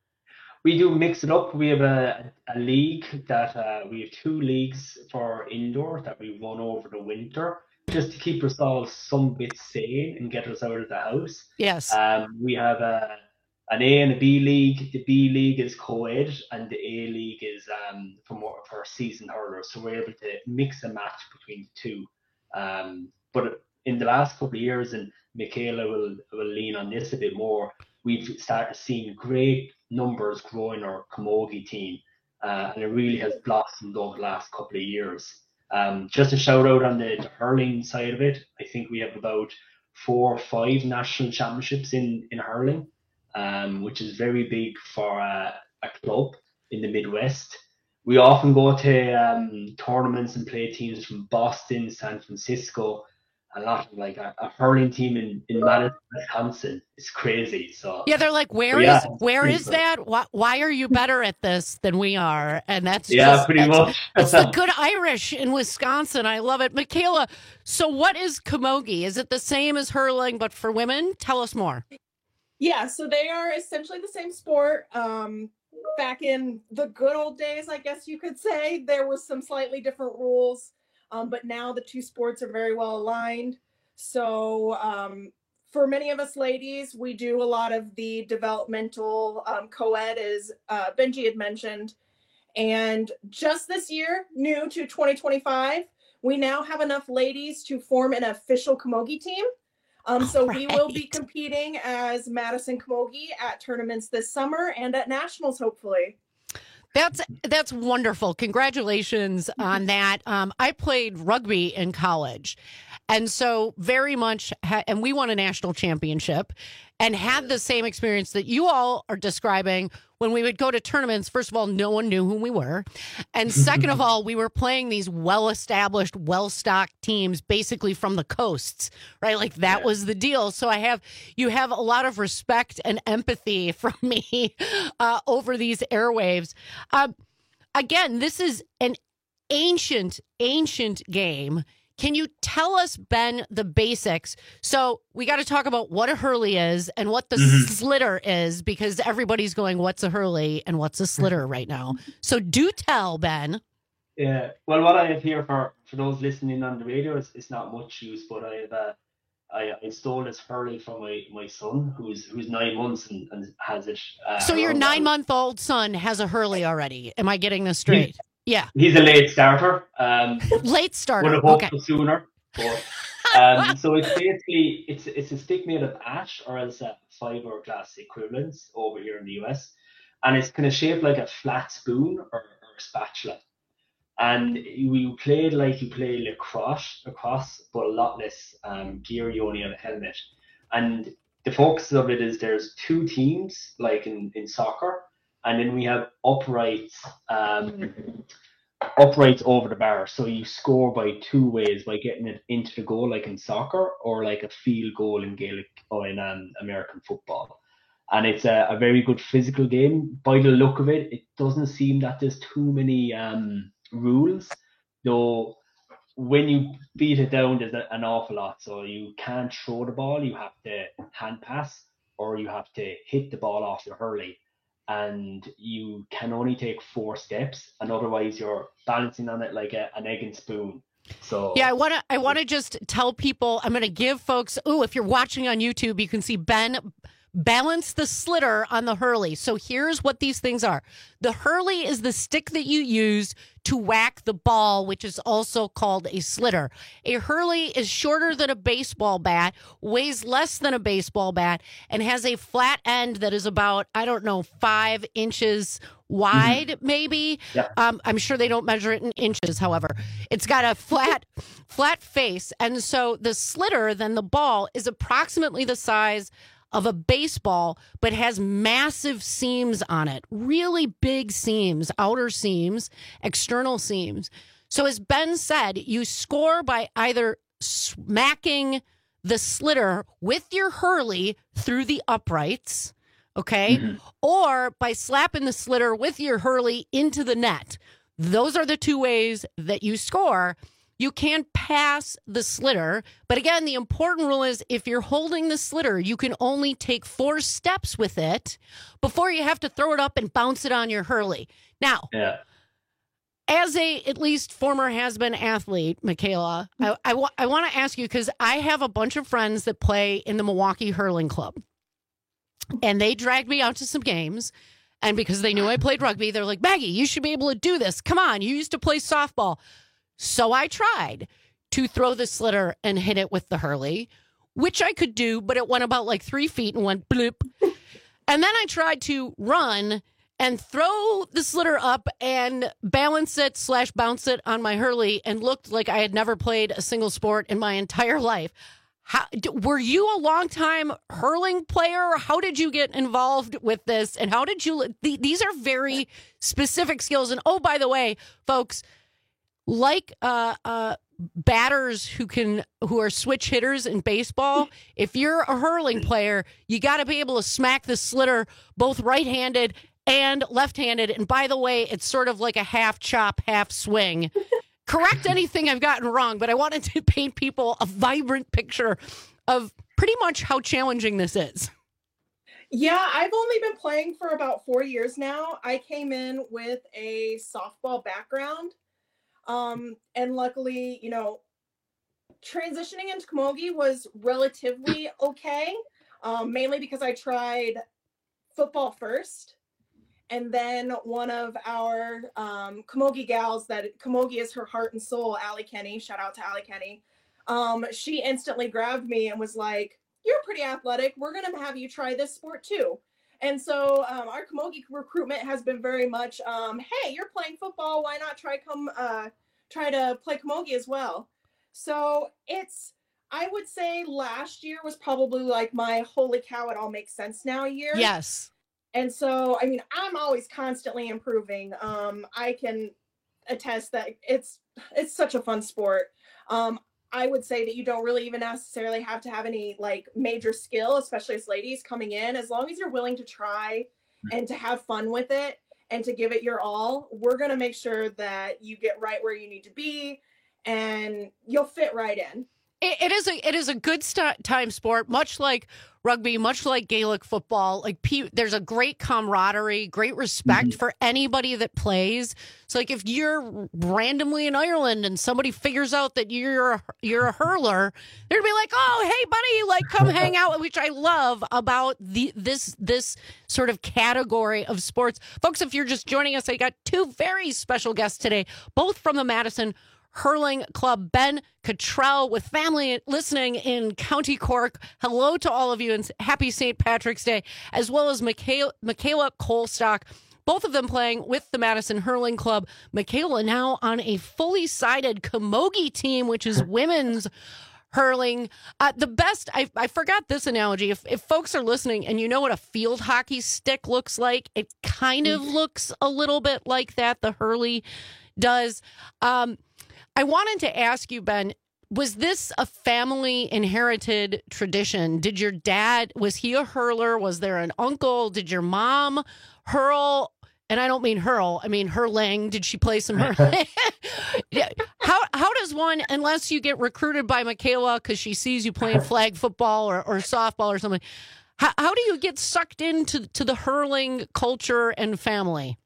We do mix it up. We have a, a league that uh, we have two leagues for indoor that we run over the winter just to keep ourselves some bit sane and get us out of the house. Yes. Um, we have a an A and a B league. The B league is co-ed and the A league is um, for more for season hurlers. So we're able to mix and match between the two. Um, but in the last couple of years, and Michaela will, will lean on this a bit more, we've started seeing great numbers grow in our camogie team. Uh, and it really has blossomed over the last couple of years. Um, just a shout out on the, the hurling side of it. I think we have about four or five national championships in, in hurling. Um, which is very big for a, a club in the Midwest. We often go to um, tournaments and play teams from Boston, San Francisco, a lot of like a, a hurling team in, in Madison, Wisconsin. It's crazy. So yeah, they're like, where is yeah, where is that? Why, why are you better at this than we are? And that's yeah, just, pretty that's, much. It's the good Irish in Wisconsin. I love it, Michaela. So what is camogie? Is it the same as hurling but for women? Tell us more. Yeah, so they are essentially the same sport. Um, back in the good old days, I guess you could say, there was some slightly different rules, um, but now the two sports are very well aligned. So um, for many of us ladies, we do a lot of the developmental um, co-ed, as uh, Benji had mentioned. And just this year, new to twenty twenty-five, we now have enough ladies to form an official camogie team. Um, so right. we will be competing as Madison Camogie at tournaments this summer and at nationals, hopefully. That's that's wonderful. Congratulations on that. Um, I played rugby in college, and so very much, ha- and we won a national championship and had the same experience that you all are describing. When we would go to tournaments, first of all, no one knew who we were. And second of all, we were playing these well-established, well-stocked teams, basically from the coasts, right? Like that yeah. was the deal. So I have, you have a lot of respect and empathy from me uh, over these airwaves. Uh, again, this is an ancient, ancient game. Can you tell us, Ben, the basics? So we got to talk about what a hurley is and what the mm-hmm. slitter is, because everybody's going, what's a hurley and what's a slitter right now? So do tell, Ben. Yeah, well, what I have here for, for those listening on the radio is it's not much use, but I have uh, I installed this hurley for my, my son, who's who's nine months and, and has it. Uh, so your nine month old son has a hurley already. Am I getting this straight? He's, yeah, he's a late starter. Um, late starter. Would have hoped okay. sooner. But, um, so it's basically it's it's a stick made of ash or else a fiberglass equivalents over here in the U S, and it's kind of shaped like a flat spoon or, or a spatula. And you played like you play lacrosse, lacrosse, but a lot less um, gear. You only have a helmet. And the focus of it is there's two teams, like in, in soccer, and then we have uprights, um, uprights over the bar. So you score by two ways, by getting it into the goal, like in soccer, or like a field goal in Gaelic or in um, American football. And it's a, a very good physical game. By the look of it, it doesn't seem that there's too many um, rules, though when you beat it down there's a, an awful lot. So you can't throw the ball, you have to hand pass, or you have to hit the ball off your hurley, and you can only take four steps, and otherwise you're balancing on it like a, an egg and spoon. So yeah, I want to I want to just tell people, I'm going to give folks, oh, if you're watching on YouTube, you can see Ben balance the slitter on the hurley. So here's what these things are. The hurley is the stick that you use to whack the ball, which is also called a slitter. A hurley is shorter than a baseball bat, weighs less than a baseball bat, and has a flat end that is about, I don't know, five inches wide, mm-hmm. maybe. Yeah. Um, I'm sure they don't measure it in inches, however. It's got a flat, flat face. And so the slitter, then the ball, is approximately the size of a baseball, but has massive seams on it, really big seams, outer seams, external seams. So as Ben said, you score by either smacking the slitter with your hurley through the uprights, okay, mm-hmm. or by slapping the slitter with your hurley into the net. Those are the two ways that you score. You can pass the slitter, but again, the important rule is if you're holding the slitter, you can only take four steps with it before you have to throw it up and bounce it on your hurley. Now, yeah. as a at least former has-been athlete, Michaela, I, I, I want to ask you, because I have a bunch of friends that play in the Milwaukee Hurling Club, and they dragged me out to some games. And because they knew I played rugby, they're like, Maggie, you should be able to do this. Come on, you used to play softball. So I tried to throw the slitter and hit it with the hurley, which I could do, but it went about like three feet and went bloop. And then I tried to run and throw the slitter up and balance it slash bounce it on my hurley, and looked like I had never played a single sport in my entire life. How, were you a long-time hurling player? How did you get involved with this? And how did you... These are very specific skills. And oh, by the way, folks... Like uh, uh, batters who can who are switch hitters in baseball, if you're a hurling player, you got to be able to smack the slitter both right-handed and left-handed. And by the way, it's sort of like a half chop, half swing. Correct anything I've gotten wrong, but I wanted to paint people a vibrant picture of pretty much how challenging this is. Yeah, I've only been playing for about four years now. I came in with a softball background. Um, and luckily, you know, transitioning into camogie was relatively okay, um, mainly because I tried football first. And then one of our um, camogie gals that camogie is her heart and soul, Allie Kenny, shout out to Allie Kenny. Um, she instantly grabbed me and was like, you're pretty athletic. We're going to have you try this sport too. And so um, our camogie recruitment has been very much, um, hey, you're playing football. Why not try come uh, try to play camogie as well? So it's, I would say last year was probably like my holy cow, it all makes sense now year. Yes. And so, I mean, I'm always constantly improving. Um, I can attest that it's it's such a fun sport. Um, I would say that you don't really even necessarily have to have any like major skill, especially as ladies coming in. As long as you're willing to try and to have fun with it and to give it your all, we're going to make sure that you get right where you need to be and you'll fit right in. It, it is a it is a good st- time sport, much like rugby, much like Gaelic football. Like pe- there's a great camaraderie, great respect mm-hmm. for anybody that plays. So like if you're randomly in Ireland and somebody figures out that you're a, you're a hurler, they're gonna be like, "Oh, hey buddy, like come hang out," which I love about the this this sort of category of sports. Folks, if you're just joining us, I got two very special guests today, both from the Madison Hurling Club. Ben Cottrell with family listening in County Cork. Hello to all of you and happy Saint Patrick's Day, as well as Michaela, Michaela Colstock, both of them playing with the Madison Hurling Club. Michaela now on a fully sided camogie team, which is women's hurling. Uh, the best, I, I forgot this analogy. If, if folks are listening and you know what a field hockey stick looks like, it kind of looks a little bit like that, the hurley does. Um, I wanted to ask you, Ben, was this a family inherited tradition? Did your dad, was he a hurler? Was there an uncle? Did your mom hurl? And I don't mean hurl, I mean hurling. Did she play some hurling? how how does one, unless you get recruited by Michaela because she sees you playing flag football or, or softball or something, how, how do you get sucked into to the hurling culture and family?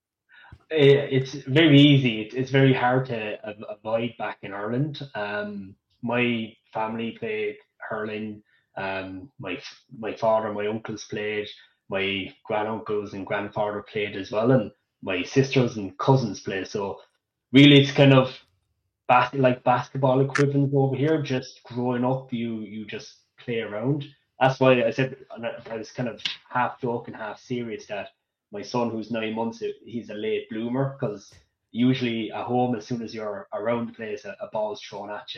It's very easy. It's very hard to avoid back in Ireland. Um, my family played hurling. Um, my my father, my uncles played. My granduncles and grandfather played as well, and my sisters and cousins played. So really, it's kind of bas- like basketball equivalent over here. Just growing up, you you just play around. That's why I said I was kind of half joking, half serious that my son, who's nine months, he's a late bloomer because usually at home, as soon as you're around the place, a, a ball's thrown at you.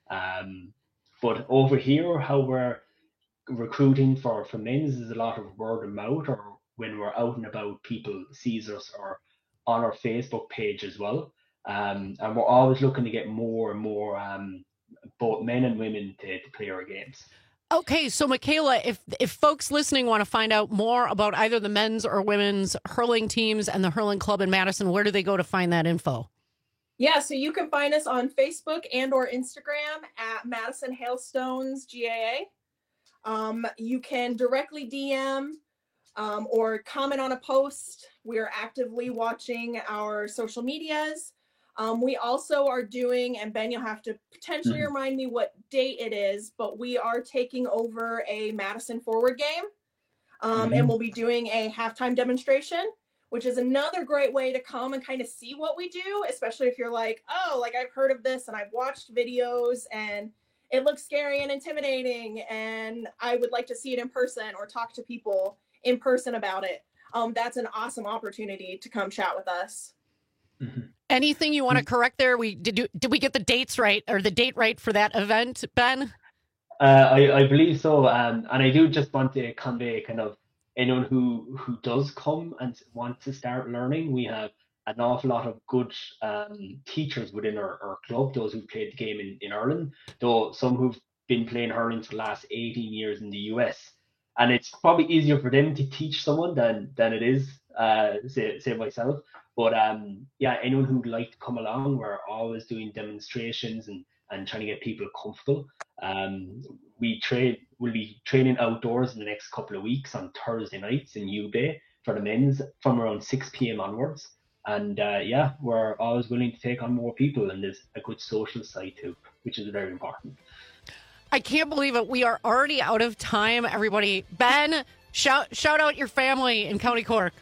Um, but over here, how we're recruiting for, for men's is a lot of word of mouth, or when we're out and about, people sees us or on our Facebook page as well. Um, and we're always looking to get more and more um, both men and women to, to play our games. Okay, so Michaela, if if folks listening want to find out more about either the men's or women's hurling teams and the Hurling Club in Madison, where do they go to find that info? Yeah, so you can find us on Facebook and or Instagram at Madison Hailstones G A A. Um, you can directly D M um, or comment on a post. We are actively watching our social medias. Um, we also are doing, and Ben, you'll have to potentially mm-hmm. remind me what date it is, but we are taking over a Madison Forward game, um, mm-hmm. and we'll be doing a halftime demonstration, which is another great way to come and kind of see what we do, especially if you're like, oh, like I've heard of this and I've watched videos and it looks scary and intimidating and I would like to see it in person or talk to people in person about it. Um, that's an awesome opportunity to come chat with us. Mm-hmm. Anything you want to correct there? We did. You, did we get the dates right, or the date right for that event, Ben? Uh, I, I believe so, um, and I do just want to convey kind of anyone who who does come and wants to start learning. We have an awful lot of good um, teachers within our, our club. Those who played the game in, in Ireland, though some who've been playing hurling for the last eighteen years in the U S, and it's probably easier for them to teach someone than than it is uh, say say myself. But um, yeah, anyone who'd like to come along, we're always doing demonstrations and, and trying to get people comfortable. Um, we train, we'll be training outdoors in the next couple of weeks on Thursday nights in U Bay for the men's from around six p.m. onwards. And uh, yeah, we're always willing to take on more people, and there's a good social side too, which is very important. I can't believe it. We are already out of time, everybody. Ben, shout shout out your family in County Cork.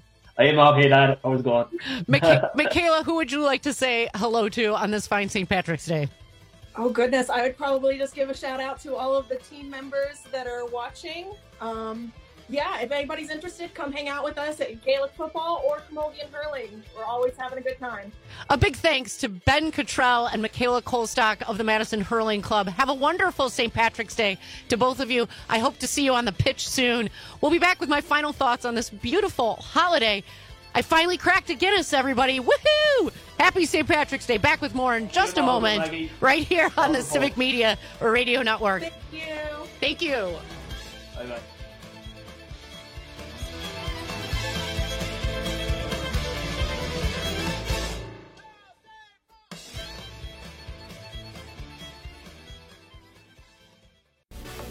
I am up here, Dad. I was gone. Micha- Michaela, who would you like to say hello to on this fine Saint Patrick's Day? Oh, goodness. I would probably just give a shout out to all of the team members that are watching. Um, yeah, if anybody's interested, come hang out with us at Gaelic football or camogie and hurling. We're always having a good time. A big thanks to Ben Cottrell and Michaela Colstock of the Madison Hurling Club. Have a wonderful Saint Patrick's Day to both of you. I hope to see you on the pitch soon. We'll be back with my final thoughts on this beautiful holiday. I finally cracked a Guinness, everybody. Woohoo! Happy Saint Patrick's Day. Back with more in just a moment, right here on the Civic Media Radio Network. Thank you. Thank you. Bye-bye.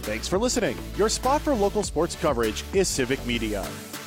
Thanks for listening. Your spot for local sports coverage is Civic Media.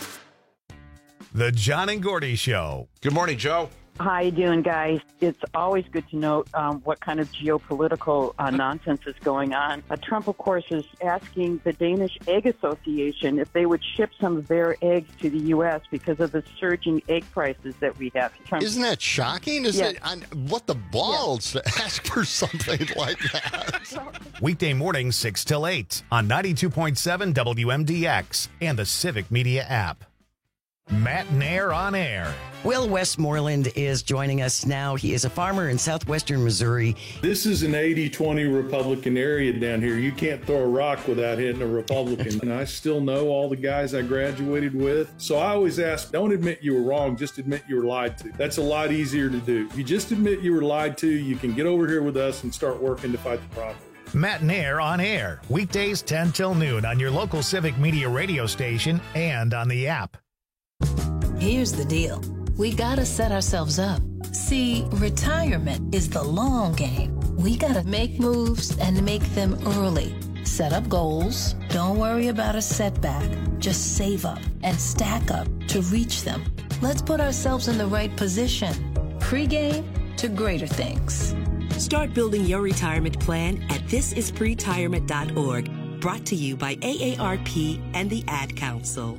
The John and Gordy Show. Good morning, Joe. How you doing, guys? It's always good to know um, what kind of geopolitical uh, nonsense is going on. Uh, Trump, of course, is asking the Danish Egg Association if they would ship some of their eggs to the U S because of the surging egg prices that we have. Trump- Isn't that shocking? Is Yes. it on, what the balls to ask for something like that? Weekday mornings six till eight on ninety-two point seven W M D X and the Civic Media app. Matt Nair on air. Will Westmoreland is joining us now. He is a farmer in southwestern Missouri. This is an eighty twenty Republican area down here. You can't throw a rock without hitting a Republican. And I still know all the guys I graduated with. So I always ask, don't admit you were wrong, just admit you were lied to. That's a lot easier to do. If you just admit you were lied to, you can get over here with us and start working to fight the problem. Matt Nair on air. Weekdays ten till noon on your local Civic Media radio station and on the app. Here's the deal. We gotta set ourselves up. See, retirement is the long game. We gotta make moves and make them early. Set up goals. Don't worry about a setback. Just save up and stack up to reach them. Let's put ourselves in the right position. Pre-game to greater things. Start building your retirement plan at this is pretirement dot org. Brought to you by A A R P and the Ad Council.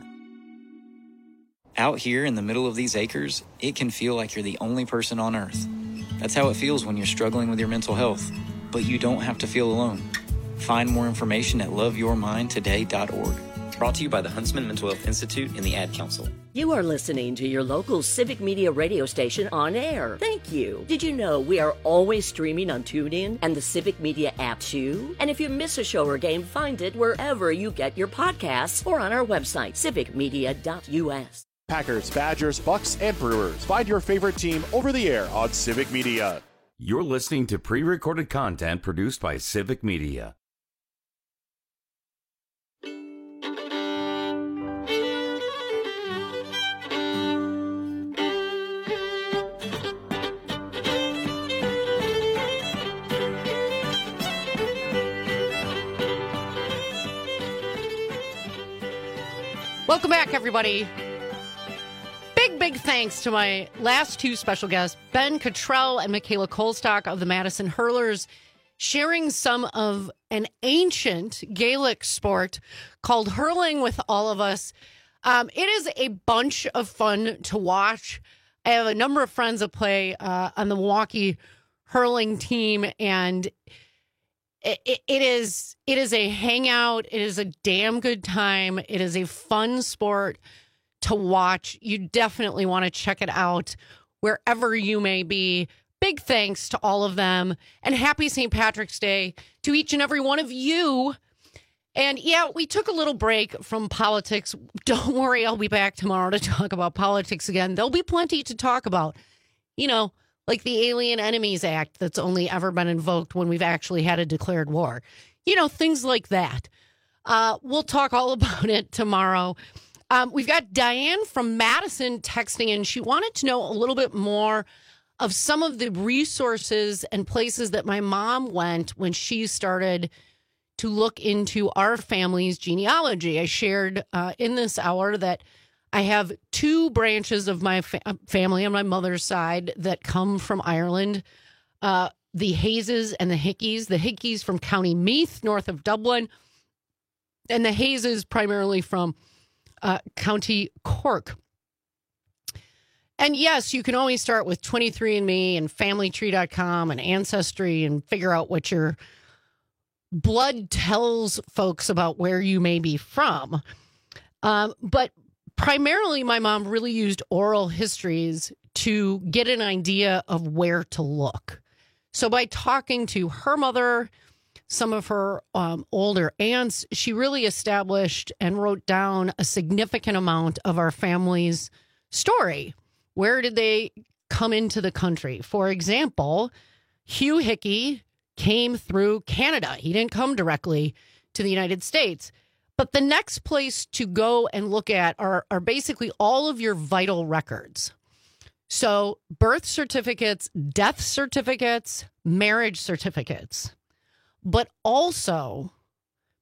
Out here in the middle of these acres, it can feel like you're the only person on Earth. That's how it feels when you're struggling with your mental health. But you don't have to feel alone. Find more information at love your mind today dot org. Brought to you by the Huntsman Mental Health Institute and the Ad Council. You are listening to your local Civic Media radio station on air. Thank you. Did you know we are always streaming on TuneIn and the Civic Media app too? And if you miss a show or game, find it wherever you get your podcasts or on our website, civic media dot U S. Packers, Badgers, Bucks, and Brewers. Find your favorite team over the air on Civic Media. You're listening to pre-recorded content produced by Civic Media. Welcome back, everybody. Big, big thanks to my last two special guests, Ben Cottrell and Michaela Kolstock of the Madison Hurlers, sharing some of an ancient Gaelic sport called hurling with all of us. Um, it is a bunch of fun to watch. I have a number of friends that play uh, on the Milwaukee hurling team, and it, it, it is it is a hangout. It is a damn good time. It is a fun sport to watch. You definitely want to check it out wherever you may be. Big thanks to all of them, and happy Saint Patrick's Day to each and every one of you. And yeah, we took a little break from politics. Don't worry, I'll be back tomorrow to talk about politics again. There'll be plenty to talk about. You know, like the Alien Enemies Act that's only ever been invoked when we've actually had a declared war. You know, things like that. Uh, we'll talk all about it tomorrow. Um, we've got Diane from Madison texting in. She wanted to know a little bit more of some of the resources and places that my mom went when she started to look into our family's genealogy. I shared uh, in this hour that I have two branches of my fa- family on my mother's side that come from Ireland, uh, the Hayeses and the Hickeys. The Hickeys from County Meath, north of Dublin, and the Hayeses primarily from Uh, County Cork. And yes, you can always start with twenty-three and me and family tree dot com and Ancestry and figure out what your blood tells folks about where you may be from. Um, but primarily, my mom really used oral histories to get an idea of where to look. So by talking to her mother, some of her um, older aunts, she really established and wrote down a significant amount of our family's story. Where did they come into the country? For example, Hugh Hickey came through Canada. He didn't come directly to the United States. But the next place to go and look at are, are basically all of your vital records. So birth certificates, death certificates, marriage certificates, but also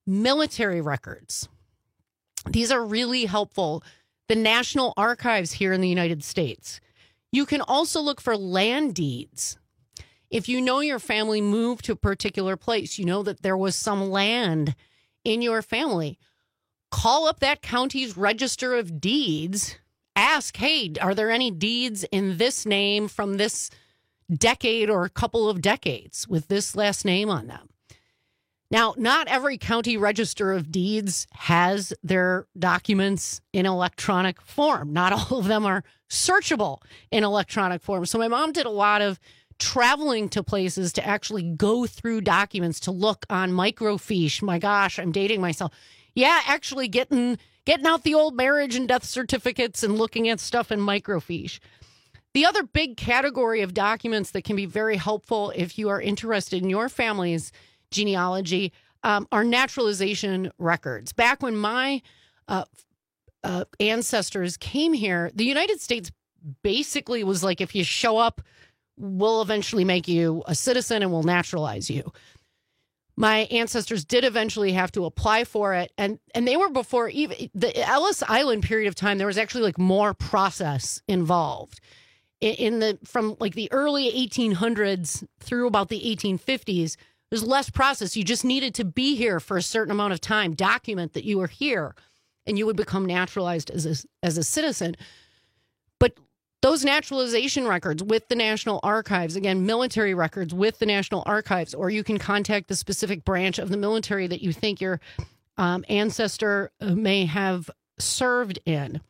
military records. These are really helpful. The National Archives here in the United States. You can also look for land deeds. If you know your family moved to a particular place, you know that there was some land in your family, call up that county's register of deeds. Ask, hey, are there any deeds in this name from this decade or a couple of decades with this last name on them? Now, not every county register of deeds has their documents in electronic form. Not all of them are searchable in electronic form. So my mom did a lot of traveling to places to actually go through documents to look on microfiche. My gosh, I'm dating myself. Yeah, actually getting getting out the old marriage and death certificates and looking at stuff in microfiche. The other big category of documents that can be very helpful if you are interested in your family's genealogy um, are naturalization records. Back when my uh, uh, ancestors came here, the United States basically was like, if you show up, we'll eventually make you a citizen and we'll naturalize you. My ancestors did eventually have to apply for it. And, and they were before even the Ellis Island period of time, there was actually like more process involved. In, in the, from like the early eighteen hundreds through about the eighteen fifties, there's less process. You just needed to be here for a certain amount of time, document that you were here, and you would become naturalized as a, as a citizen. But those naturalization records with the National Archives, again, military records with the National Archives, or you can contact the specific branch of the military that you think your um, ancestor may have served in.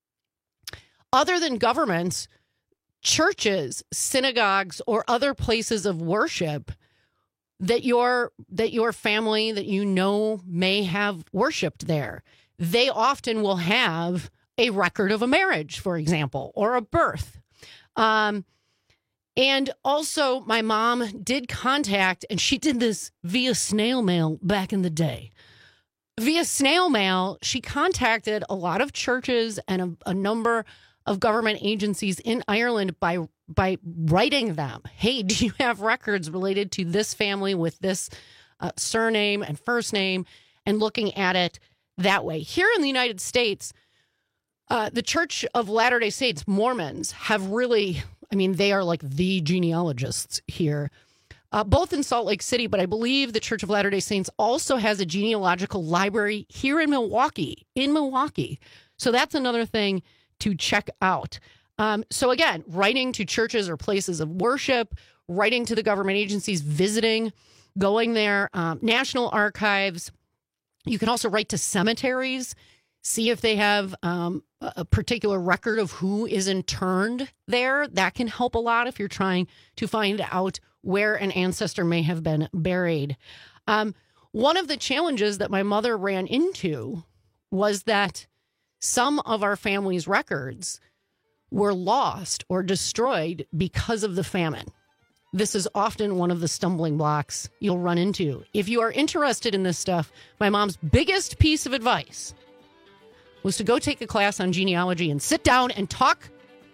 Other than governments, churches, synagogues, or other places of worship that your that your family that you know may have worshiped there, they often will have a record of a marriage, for example, or a birth. Um, and also, my mom did contact, and she did this via snail mail back in the day. Via snail mail, she contacted a lot of churches and a, a number of government agencies in Ireland by by writing them. Hey, do you have records related to this family with this uh, surname and first name, and looking at it that way. Here in the United States, uh, the Church of Latter-day Saints, Mormons, have really, I mean, they are like the genealogists here, uh, both in Salt Lake City, but I believe the Church of Latter-day Saints also has a genealogical library here in Milwaukee, in Milwaukee. So that's another thing to check out. Um, so again, writing to churches or places of worship, writing to the government agencies, visiting, going there, um, National Archives. You can also write to cemeteries, see if they have um, a particular record of who is interned there. That can help a lot if you're trying to find out where an ancestor may have been buried. Um, one of the challenges that my mother ran into was that some of our family's records were lost or destroyed because of the famine. This is often one of the stumbling blocks you'll run into. If you are interested in this stuff, my mom's biggest piece of advice was to go take a class on genealogy and sit down and talk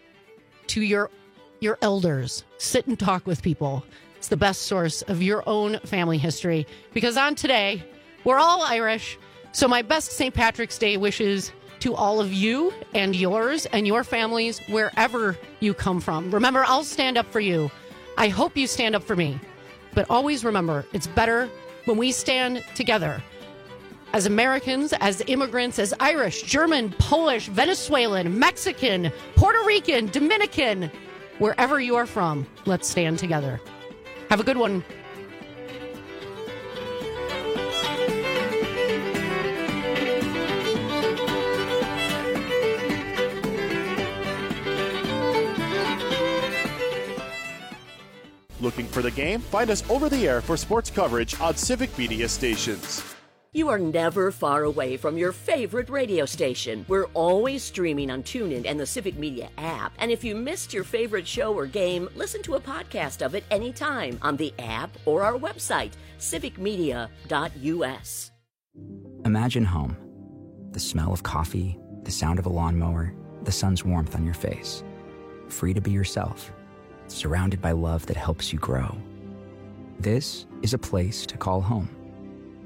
to your your elders. Sit and talk with people. It's the best source of your own family history. Because on today, we're all Irish. So my best Saint Patrick's Day wishes to all of you and yours and your families, wherever you come from. Remember, I'll stand up for you. I hope you stand up for me. But always remember, it's better when we stand together as Americans, as immigrants, as Irish, German, Polish, Venezuelan, Mexican, Puerto Rican, Dominican, wherever you are from. Let's stand together. Have a good one. Looking for the game? Find us over the air for sports coverage on Civic Media stations. You are never far away from your favorite radio station. We're always streaming on TuneIn and the Civic Media app. And if you missed your favorite show or game, listen to a podcast of it anytime on the app or our website, civic media dot u s. Imagine home. The smell of coffee, the sound of a lawnmower, the sun's warmth on your face. Free to be yourself. Surrounded by love that helps you grow. This is a place to call home.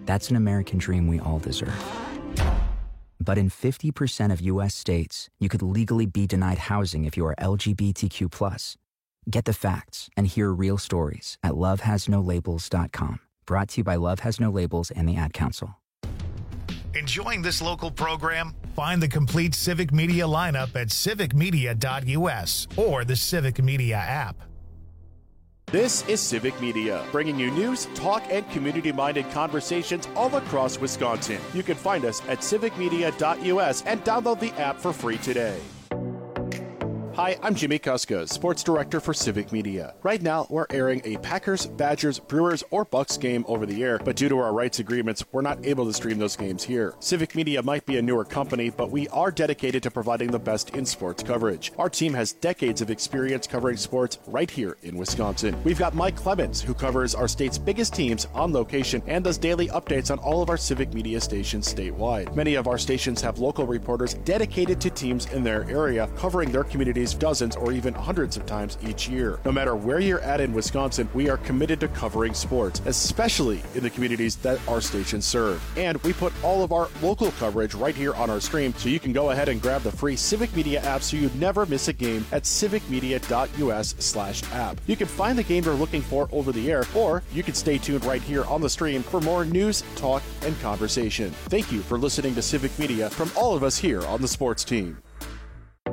That's an American dream we all deserve. But in fifty percent of U S states, you could legally be denied housing if you are L G B T Q plus. Get the facts and hear real stories at love has no labels dot com. Brought to you by Love Has No Labels and the Ad Council. Enjoying this local program? Find the complete Civic Media lineup at civic media dot U S or the Civic Media app. This is Civic Media, bringing you news, talk, and community-minded conversations all across Wisconsin. You can find us at civic media dot U S and download the app for free today. Hi, I'm Jimmy Kuska, Sports Director for Civic Media. Right now, we're airing a Packers, Badgers, Brewers, or Bucks game over the air, but due to our rights agreements, we're not able to stream those games here. Civic Media might be a newer company, but we are dedicated to providing the best in sports coverage. Our team has decades of experience covering sports right here in Wisconsin. We've got Mike Clemens, who covers our state's biggest teams on location and does daily updates on all of our Civic Media stations statewide. Many of our stations have local reporters dedicated to teams in their area, covering their communities dozens or even hundreds of times each year. No matter where you're at in Wisconsin, we are committed to covering sports, especially in the communities that our stations serve. And we put all of our local coverage right here on our stream, so you can go ahead and grab the free Civic Media app so you never miss a game at civic media dot U S slash app. You can find the game you're looking for over the air, or you can stay tuned right here on the stream for more news, talk, and conversation. Thank you for listening to Civic Media from all of us here on the sports team.